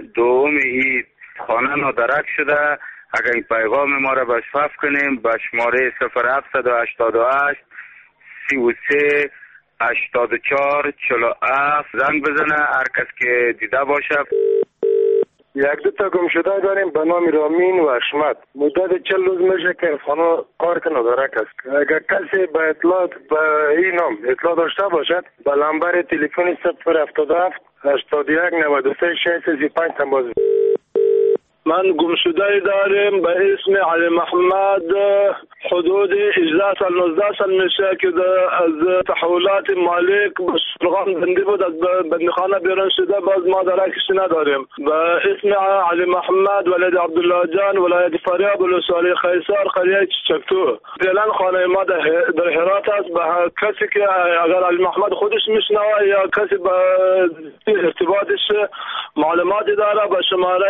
دوم این خانه نادرک شده. اگر این پیغام ما را بشفاف کنیم به شماره 0788 33 84 47 زنگ بزنه. هر کس که دیده باشه. یک دو تا گم شده داریم به نام رامین و اشمت. مدت 40 روز میشه که خانه کار که ندارک است. اگر کسی به اطلاع به این نام اطلاع داشته باشد به نمبر تلفن 077 81 93 635 تماس. من گمشده داریم به اسم علی محمد. حدود 18 سال 19 سال میشه که از تحولات مالک به شلغان بندی بود، از بندخانه بیرون شده. باز ما درکش نداریم. به اسم علی محمد ولد عبدالله جان ولایت فاریاب ولسوالی خیسار قریه چکتو. فعلا خانه ما در هرات است. به کسی که اگر علی محمد خودش میشنوه یا کسی به ارتباطش معلوماتی داره به شماره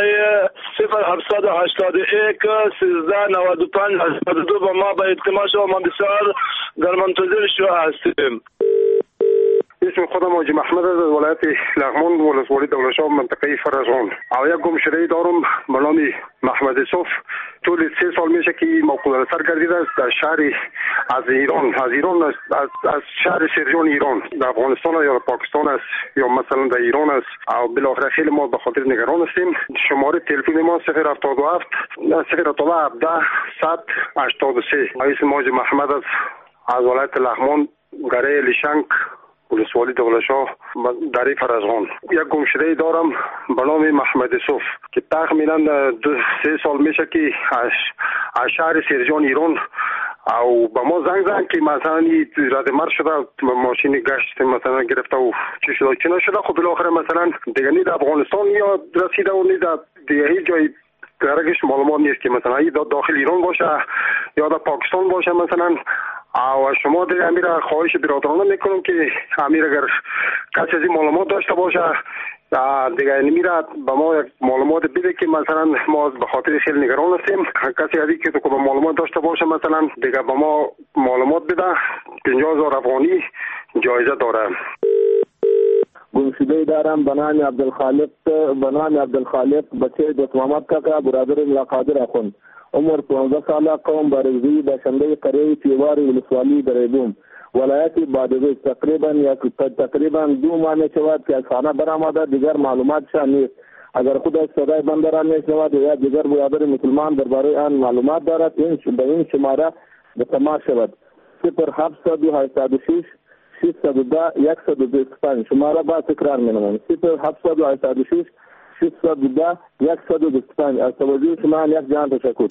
0781 1395 82 با ما به اطلاع شما. ما بسیار در منتظر شما هستیم. اسم خودم حاجی محمد از ولایت لغمان ولسوالی دولتشاه منطقه فرزان. او یک گمشده دارم به نام محمد یوسف. طول 3 سال میشه که موقوف سر گردیده است در شهر از ایران از شهر سرجان ایران در افغانستان یا پاکستان است یا مثلا در ایران است. او بالاخره خیلی ما به خاطر نگران هستیم. شماره تلفن ما 077 017 183. اسم حاجی محمد از ولایت لغمان گره لیشنگ ولسوالی دولتشاه در فرزان. یک گمشده دارم به نام محمد یوسف که تقریبا 3 سال میشه که از شهر سرجان ایران او با ما زنگ که مثلا رد مر شده ماشین گشت مثلا گرفته و چی شده چی نشده. خب بالاخره مثلا دیگه نید افغانستان یا رسیده و نید دیگه هیچ جای درگش معلومات نیست که مثلا این داخل ایران باشه یا در پاکستان باشه مثلا. او شما دیگه امیر خواهش برادرانه میکنم که امیر اگر کسی از این معلومات داشته باشه دیگه میره با ما یک معلومات بده که مثلا ما به خاطر خیلی نگران هستیم. کسی از این که تو معلومات داشته باشه مثلا دیگه با ما معلومات بده. 50,000 افغانی جایزه داره. گمشده دارم به نام عبدالخالق بچه دوست محمد کاکا برادر ملاقادر اخوند. عمر 15 ساله، قوم بارزی، باشنده قریه تیوار ولسوالی دریبوم ولایت بادغیس. تقریبا 2 ماه میشود که از خانه برآمده. دیگر معلومات شان نیست. اگر خود از صدای بندران میشنود یا دیگر برادر مسلمان درباره آن معلومات دارد به این شماره به تماس شود. 0786 610 125. شماره با تکرار مینمایم 0786 610 125. از توجه شما یک جان تشکر.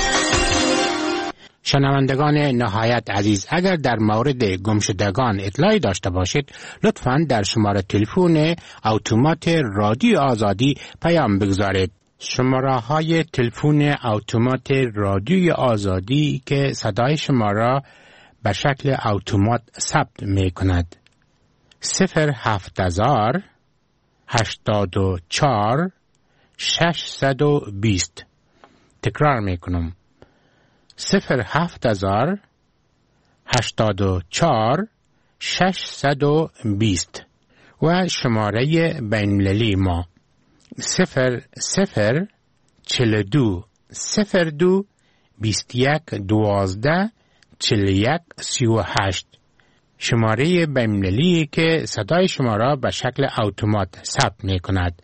شنوندگان نهایت عزیز، اگر در مورد گمشدگان اطلاعی داشته باشید لطفاً در شماره تلفن اتومات رادیو آزادی پیام بگذارید. شماره های تلفن اتومات رادیو آزادی که صدای شما را به شکل اتومات ثبت می کند 07000 84 620. تکرار می کنم 07000 84 620 و شماره بین‌المللی ما 0042 02 21 12 41 38. شماره بین‌المللی که صدای شما را به شکل اتومات ثبت می کند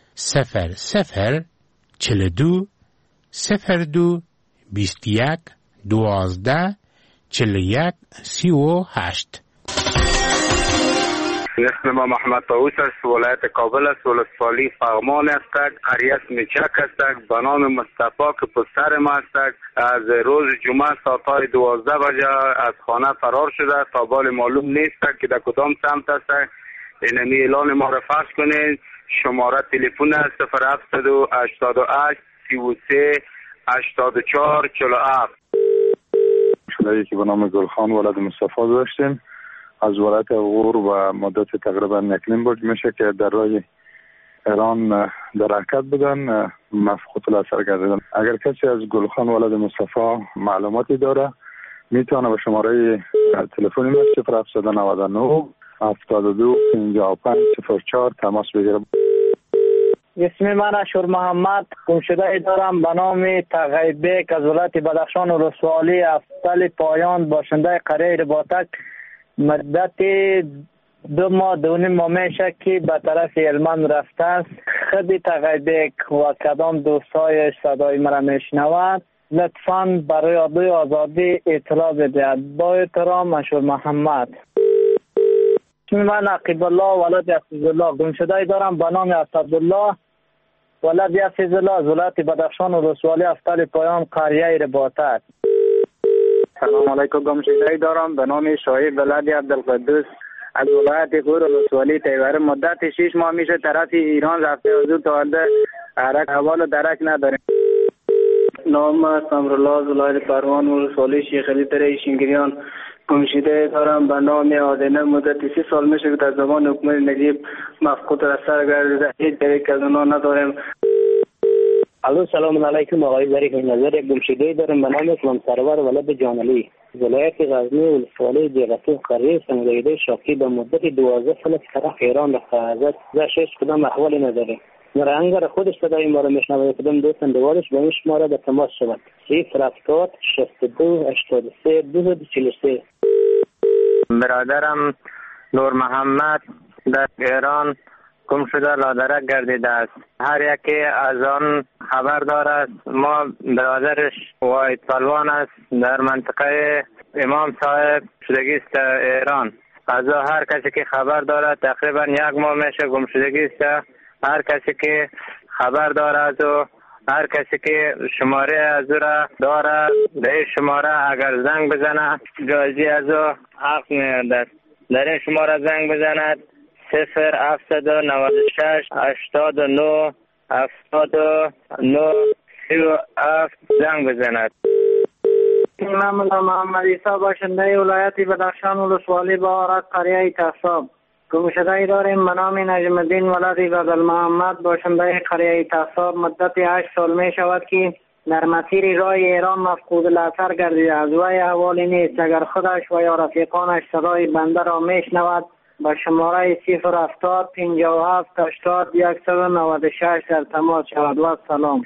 0042 02 21 12 41 38. اسم ما محمد طاووس است. ولایت کابل است. ولسوالی فغمان است. قریه میچک است. به نام مصطفی که پسر ما است. از روز جمعه ساعت 12 بجه از خانه فرار شده. تا بال معلوم نیست که در کدام سمت است. اینمی اعلان ما را فحص کنید. شماره تلفن 0788 33 84 47. شده که به نام گلخان ولد مصطفی داشتیم از ولایت غور و مدت تقریبا 1.5 میشه که در راه ایران در حرکت بودن مفقود الاثر گردیدن. اگر کسی از گلخان ولد مصطفی معلوماتی داره میتونه به شماره تلفنی 0799 72 55 04 تماس بگیره. اسم من اشور محمد، گمشده دارم به نام تغیبک از ولایت بدخشان ولسوالی افضل پایان، باشنده قریه رباطک. مدت 2 ماه 2.5 ماه میشه که به طرف هلمند رفته است. خود تغیبک و کدام دوستایش صدای مرا میشنود لطفاً برای رادیو آزادی اطلاع بدهید. با احترام اشور محمد. اسم من عقیب الله ولد عزیزالله، گمشده دارم به نام اسدالله ولد عزیزالله از ولایت بدخشان ولسوالی افضل پایان قریه رباطک. سلام علیکم، گمشده دارم به نام شایب ولد عبدالقدوس از ولایت غور ولسوالی تیوره. مدت 6 ماه میشه طرف ایران رفته، حضور تولده حرک حوال درک نداریم. نام امرالله از ولایت پروان ولسوالی شیخ علی تره شینگریان. گمشده دارم به نام آدینه. مدت 30 سال میشه که در زمان حکومت نجیب مفقود را سر گردیده، هیچ درک از اونا نداریم. الو سلام علیکم، آقای ظریف نظر. گمشده دارم به نام اسلام سرور ولد جانعلی، ولایت غزنی ولسوالی دیغتو قریه سنگریده شاکی. به مدت 12 سال طرف ایران رفته است. زشش کدام احوالی نداره. مرانگر خودش صدای ما را میشنوه. کدام دوستان دوارش به این شماره به تماس شود 070 62 83 243. برادرم نور محمد در ایران گم شده لادرک گردیده است. هر یکی از آن خبر دارد. ما برادرش واید پلوان است، در منطقه امام صاحب شدگی است ایران. از هر کسی که خبر دارد تقریبا 1 ماه میشه گم شدگی است. هر کسی که خبر دارد و هر کسی که شماره از او را دارد به این شماره اگر زنگ بزنه جایزی از او حق می‌یابد. در این شماره زنگ بزند 0796 89 79 37 زنگ بزند. من محمد عیسی باشنده ولایت بدخشان ولسوالی بهارت قریه تصاب. گمشده داریم به نام نجم الدین ولد بدل محمد، باشنده قریه تصاب. مدت 8 سال می شود که در مسیر راه ایران مفقود الاثر گردیده. از وی احوالی نیست. اگر خودش و یا رفیقانش صدای بنده را میشنود با شماره 070 57 80 196 در تماس شود. و سلام.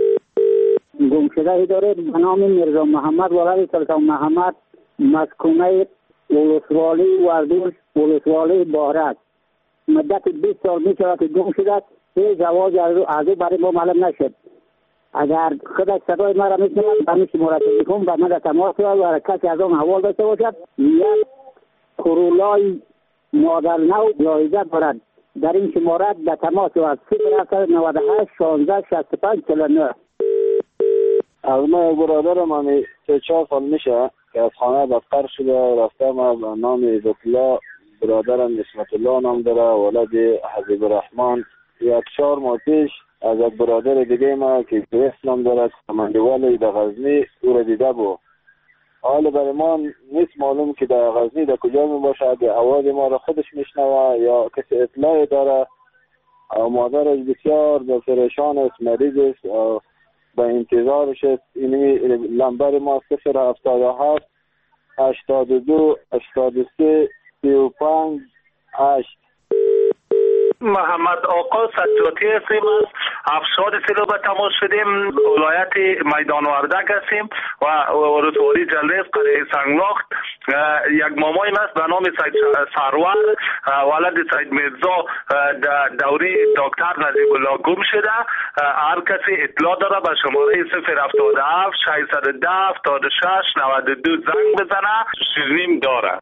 گمشده داریم به نام میرزا محمد ولد سلطان محمد، مسکونه ولسوالی وردوش ولسوالی بهارت. مدت 20 سال می شود که گم شده. هیچ جواز از او برای ما معلوم نشد. اگر خودش صدای مرا میشنود به میشه مرا تلفن به من تماس شود و کسی از آن حوال داشته باشد. یک کرولای مادر نو جایزه دارد. در این شماره به تماس شود 098 16 65 49. از ما برادرم همی 3-4 سال میشه که از خانه بدتر شده رفته. ما به نام عزتالله، برادرم نسمت الله نام داره، ولد حبیب الرحمن. 1-4 ماه پیش از یک برادر دیگه ما که اسلام داره کماندوال در غزنی او را دیده بود. حال برای ما نیست معلوم که در غزنی در کجا می باشد. آواز ما را خودش میشنوه یا کسی اطلاعی داره. مادرش بسیار پریشان است، مریض است، به انتظارش است. اینمی لمبر ما 077 82 83 35 8. محمد آقا سجاتی هستیم. از افشار سیلو به تماس شدیم. ولایت میدان وردک هستیم و ولسوالی جلریز قریه سنگلاخت. یک مامایی است به نام سید سرور ولد سید میرزا دوری دکتر نجیب الله گم شده. هر کسی اطلاع داره به شماره 077 610 76 92 زنگ بزنه. شیرینیم داره.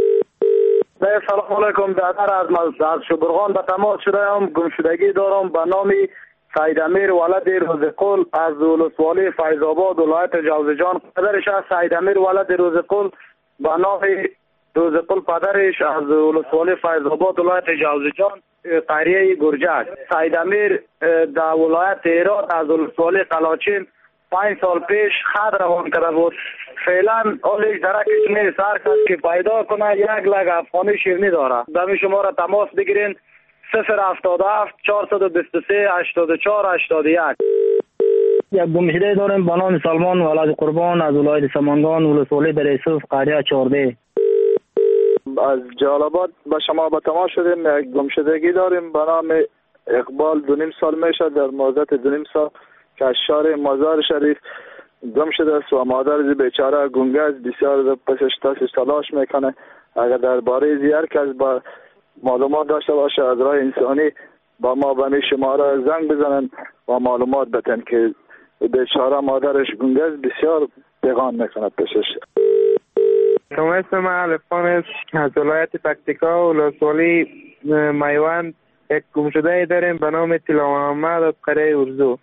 سلام علیکم. برادر از شبرغان به تماس شده ام. گمشدگی دارم به نام سید امیر ولد روزقل از ولسوالی فیض آباد ولایت جوزجان. پدرش از سید امیر ولد روزقل به نام روزقل پدرش از ولسوالی فیض آباد ولایت جوزجان قریه گرجک. سید امیر در ولایت هرات از ولسوالی قلاچین 5 سال پیش خط روان کرده بود. فعلا حالش درکش نیست. هر کس که پیدا کنه 1 لگ افغانی شیرینی داره. دمی شما را تماس بگیرین 077 423 84 81. یک گمشده داریم به نام سلمان ولد قربان از ولایت سمنگان ولسوالی در یوسف قریه 14. از جلال آباد به شما به تماس شدیم. یک گمشدگی داریم به نام اقبال 2.5 سال میشه، در مدت 2.5 سال که از شهر مزار شریف گم شده است و مادر بیچاره گنگه است. بسیار پسش تلاش میکنه. اگر درباره هر کس با معلومات داشته باشه از راه انسانی با ما به شماره زنگ بزنن و معلومات بدن که بیچاره مادرش گنگه است، بسیار پیغام میکنه پسش. اسم الفان است از ولایت پکتیکا و ولسوالی میوند. یک گمشده داریم به نام طلا محمد از قریه ارزو.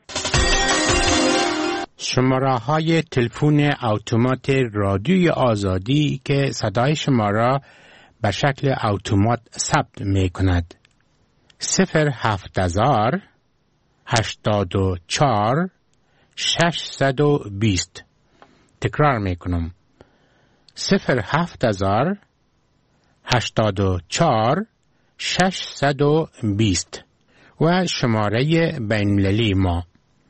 شماره های تلفن اتومات رادیوی آزادی که صدای شما را به شکل اتومات ثبت می کند 07000 84 620. تکرار می کنم 07000 84 620 و شماره بین‌المللی ما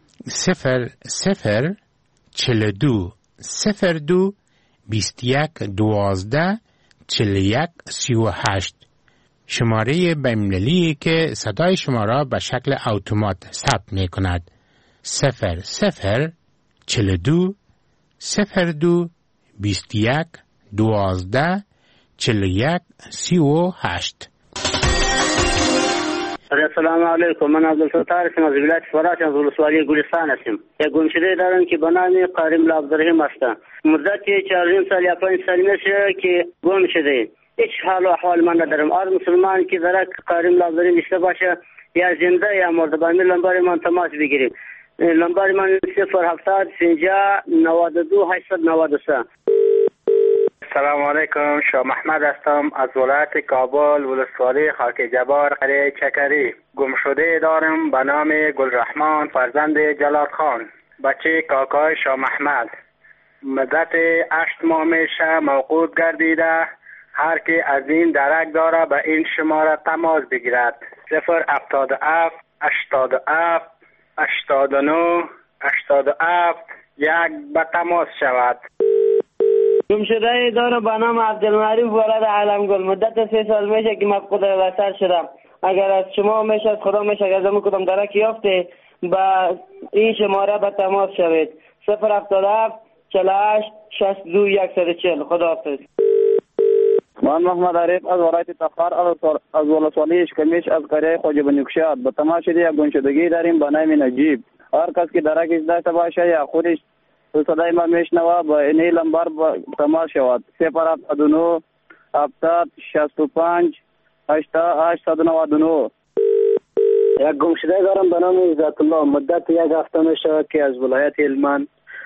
0042 02 21 12 41 38. شماره بین‌المللی که صدای شما را به شکل اتومات ثبت می کند 0042 02 21 12 41 38. السلام علیکم. من عبدالستار هستم از ولایت فرات از ولسوالی گلستان هستم. یک گمشده دارم که به نام قارم عبدالرحیم است. مدت 4 سال یا 5 سال میشه که گم شده. هیچ حال و احوال من ندارم. هر مسلمان که در قارم عبدالرحیم داشته باشه یا زنده یا مرده با لمبر من تماس بگیریم. لمبر من 070 50 92 893. سلام علیکم. شاه محمد هستم از ولایت کابل ولسوالی خاک جبار قریه چکری. گمشده دارم به نام گلرحمان فرزند جلال خان، بچه کاکای شاه محمد. مدت 8 ماه میشه موقوف گردیده. هر که از این درک داره به این شماره تماس بگیرد 077 87 89 87 یک به تماس شود. گمشده دارم به نام عبدالمعروف ولد علمگل. مدت 3 سال میشه که مفقود وصل شدم. اگر از شما میشه از خدا میشه اگر از کدام درک یافته با این شماره به تماس شوید 077 48 62 140. خدا حافظ. من محمد عریف از ولایت تخار از ولسوالی اشکمیش از قریه خواجه بنیکشاد. به تماس شده یک گمشدگی داریم به نام نجیب. هر کس که درکش داشته باشه یا خودش صدای ما میشنوه با این لمبر تماس شود 079 70 65 899. یک گمشده دارم به نام عزت الله. مدت 1 هفته میشه که از ولایت هلمند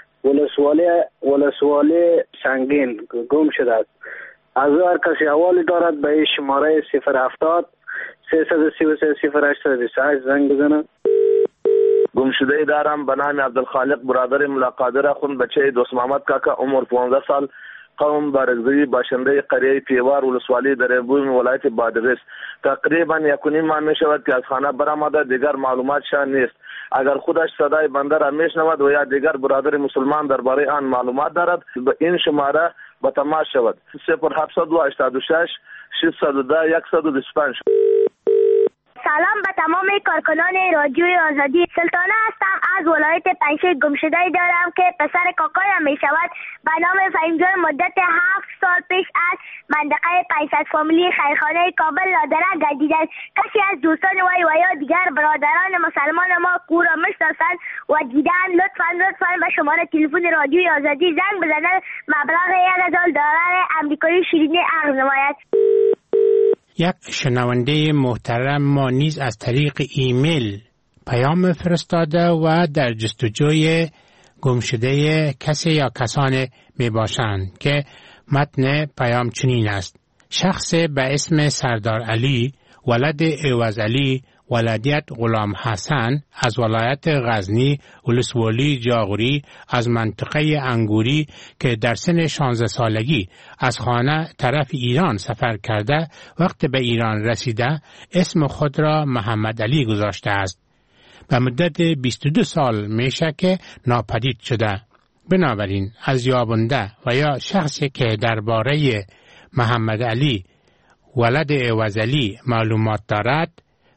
ولسوالی سنگین گم شده است. از هر کسی حوالی دارد به این شماره 070 333 0828 زنگ بزنه. گمشده دارم به نام عبدالخالق برادر ملاقادر اخون، بچه دوست محمد کاکا، عمر 15 سال، قوم بارگزی، باشنده قریه پیوار ولسوالی در بوم ولایت بادغیس. تقریبا 1.5 ماه می شود که از خانه برآمده، دیگر معلومات شان نیست. اگر خودش صدای بنده را میشنود و یا دیگر برادر مسلمان درباره آن معلومات دارد به این شماره به تماس شود 0786 610 125. سلام به تمام کارکنان رادیوی آزادی. سلطانه هستم از ولایت پنجشیر. گمشده دارم که پسر کاکایم می شود به نام فهیم جان. مدت 7 سال پیش از منطقه 500 فامیلی خیرخانه کابل لادره گردیده است. کسی از دوستان وی و یا دیگر برادران مسلمان ما کو را میشناسند و دیدن لطفا به شماره تلفن رادیوی آزادی زنگ بزنند. مبلغ $1000 آمریکایی شیرینی عرض نماید. یک شنونده محترم ما نیز از طریق ایمیل پیام فرستاده و در جستجوی گمشده کسی یا کسان می باشند که متن پیام چنین است: شخص به اسم سردار علی ولد عوض علی ولادیت غلام حسن از ولایت غزنی ولسوالی جاغوری از منطقه انگوری که در سن 16 سالگی از خانه طرف ایران سفر کرده وقت به ایران رسیده اسم خود را محمد علی گذاشته است. به مدت 22 سال میشه که ناپدید شده. بنابراین از یابنده و یا شخصی که درباره محمد علی ولد عوض علی معلومات دارد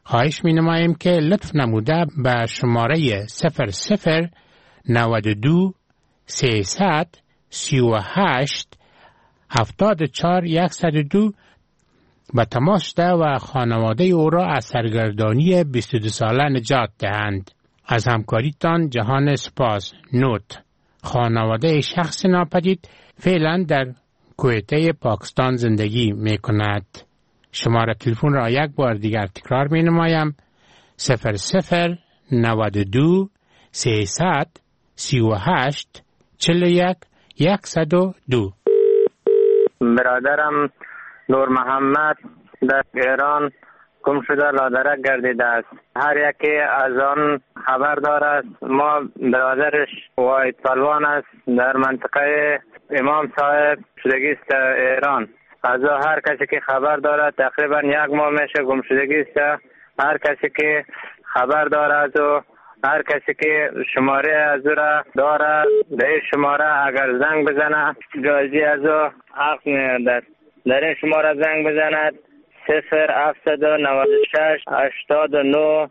خواهش می نماییم که لطف نموده به شماره 00 92 300 38 74 102 به تماس ده و خانواده او را از سرگردانی 22 ساله نجات دهند. از همکاریتان جهان سپاس. نوت: خانواده شخص ناپدید فعلا در کویته پاکستان زندگی می کند. شماره تلفن را یک بار دیگر تکرار می نمایم: 00 92 300 38 41 102. برادرم نور محمد در ایران گم شده لادرک گردیده است. هر یکی از آن خبر دارد. ما برادرش واحد پلوان است، در منطقه امام صاحب شدگی است ایران. از هر کسی که خبر دارد تقریبا 1 ماه میشه گم شدگی است. هر کسی که خبر دارد و هر کسی که شماره از او را دارد در این شماره اگر زنگ بزنه جایزی از او حق می‌دهد. در این شماره زنگ بزند 0796 89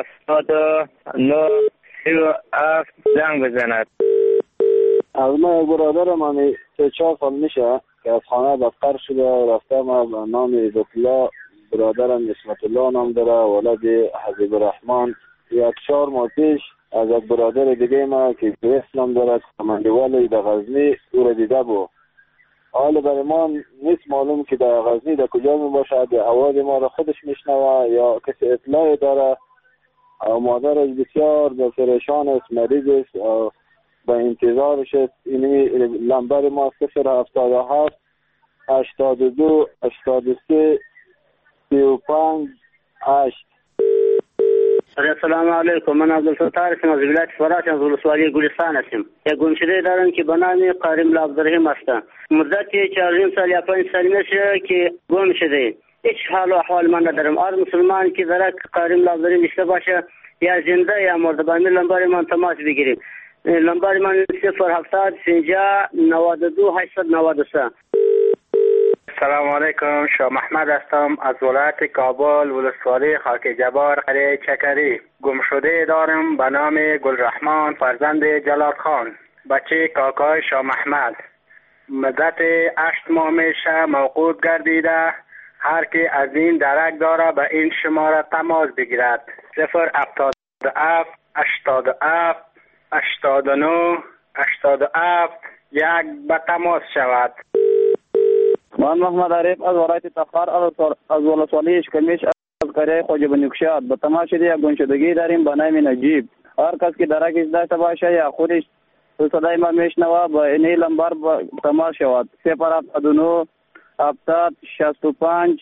79 37 زنگ بزند. از ما برادر من 4 سال میشه که از خانه بدتر شده و رفته. ما به نام عزتالله، برادرم نسمت الله نام داره، ولد حبیب الرحمن. 4 ماه پیش از یک برادر دیگه ما که اسلام داره کماندوال در غزنی او را دیده بود. حالا برای ما نیست معلوم که در غزنی در کجا می باشد، آواز ما را خودش میشنوه یا کسی اطلاعی داره. مادرش بسیار به پریشان است، مریض است، به انتظارش است. این لمبر ما 077 82 83 35 8. السلام علیکم. من عبدالستار هستم از ولایت فراش از ولسوالی گلستان هستم. یک گمشده دارم که به نام قارم عبدالرحیم است. مدت 4 سال یا 5 سال میشه که گم شده. هیچ حال و احوال من ندارم. هر مسلمان که در قارم عبدالرحیم داشته باشه یا زنده یا مرده با لمبر من تماس بگیریم. لمبر من 070 50 92 893. سلام علیکم. شاه محمد هستم از ولایت کابل ولسوالی خاک جبار قریه چکری. گم شده دارم به نام گلرحمان فرزند جلال خان، بچه کاکای شاه محمد. مدت 8 ماه میشه موقوف گردیده. هر که از این درک داره به این شماره تماس بگیرد. 077 87 89 87 1 به تماس شود. من محمد عریف از ولایت تخار از ولسوالی اشکمیش از قریه خواجه بنیکشاد. به تماس یک گمشدگی داریم به نام نجیب. هر کس که درکش داشته باشه یا خودش صدای ما میشنوه با این لمبر تماس شود. 079 70 65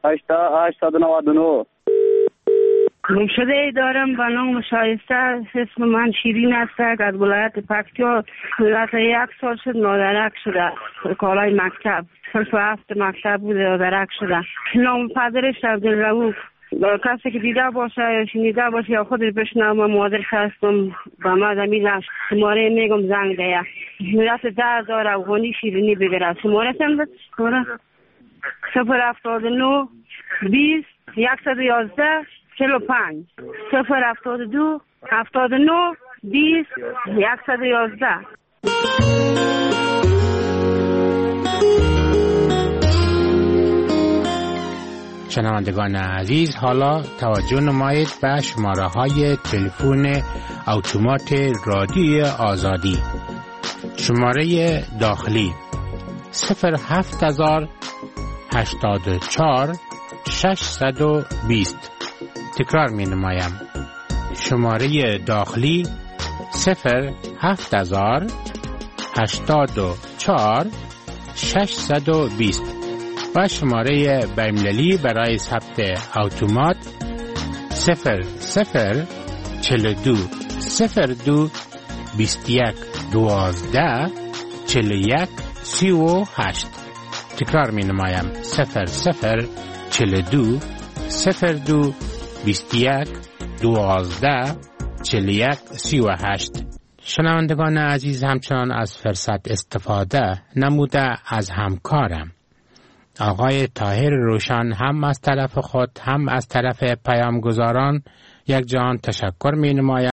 899. گمشده دارم به نام شایسته. اسم من شیرین است از ولایت پکتیا. از 1 سال شد نادرک شده. کالای مکتب صرف 7 مکتب بوده نادرک شده. نام پدرش عبدالرؤوف. کسی که دیده باشه یا شنیده باشه یا خودش بشنوه من مادرش هستم. به ما زمین شماره میگم زنگ ده. ملت 10,000 افغانی شیرینی بگیره. شماره هم بده. 079 20 111 45 072 79 20 111. شنوندگان عزیز، حالا توجه نمایید به شماره های تلفن اتومات رادیوی آزادی. شماره داخلی 07000 84 620. تکرار می نمایم. شماره داخلی 07000 84 620 و شماره بین‌المللی برای ثبت اتومات 0042 02 21 12 41 38. تکرار می نمایم. 0042 02 21 12 41 38. شنوندگان عزیز، همچنان از فرصت استفاده نموده از همکارم آقای طاهر روشن هم از طرف خود هم از طرف پیامگزاران یک جهان تشکر می نماید